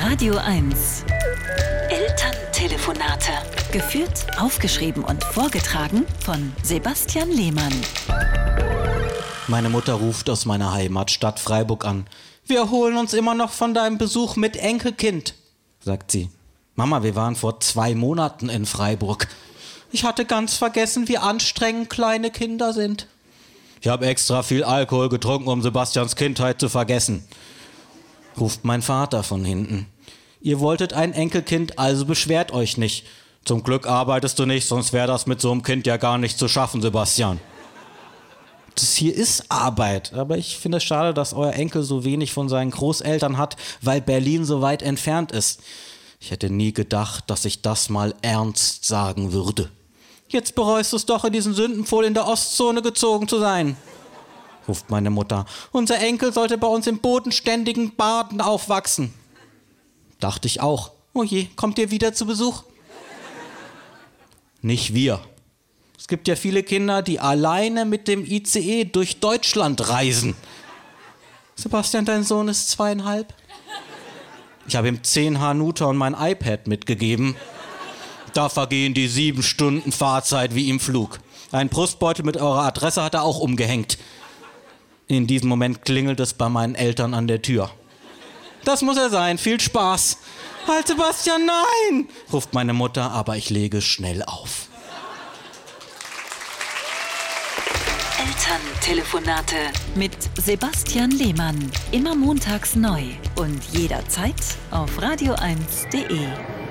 Radio 1. Elterntelefonate. Geführt, aufgeschrieben und vorgetragen von Sebastian Lehmann. Meine Mutter ruft aus meiner Heimatstadt Freiburg an. Wir erholen uns immer noch von deinem Besuch mit Enkelkind, sagt sie. Mama, wir waren vor 2 Monaten in Freiburg. Ich hatte ganz vergessen, wie anstrengend kleine Kinder sind. Ich habe extra viel Alkohol getrunken, um Sebastians Kindheit zu vergessen, ruft mein Vater von hinten. Ihr wolltet ein Enkelkind, also beschwert euch nicht. Zum Glück arbeitest du nicht, sonst wäre das mit so einem Kind ja gar nicht zu schaffen, Sebastian. Das hier ist Arbeit, aber ich finde es schade, dass euer Enkel so wenig von seinen Großeltern hat, weil Berlin so weit entfernt ist. Ich hätte nie gedacht, dass ich das mal ernst sagen würde. Jetzt bereust du es doch, in diesen Sündenpfuhl in der Ostzone gezogen zu sein, ruft meine Mutter. Unser Enkel sollte bei uns im bodenständigen Baden aufwachsen. Dachte ich auch. Oh je, kommt ihr wieder zu Besuch? Nicht wir. Es gibt ja viele Kinder, die alleine mit dem ICE durch Deutschland reisen. Sebastian, dein Sohn ist 2,5. Ich habe ihm 10 Hanuta und mein iPad mitgegeben. Da vergehen die 7 Stunden Fahrzeit wie im Flug. Einen Brustbeutel mit eurer Adresse hat er auch umgehängt. In diesem Moment klingelt es bei meinen Eltern an der Tür. Das muss er sein, viel Spaß. Halt, Sebastian, nein, ruft meine Mutter, aber ich lege schnell auf. Elterntelefonate mit Sebastian Lehmann. Immer montags neu und jederzeit auf radio1.de.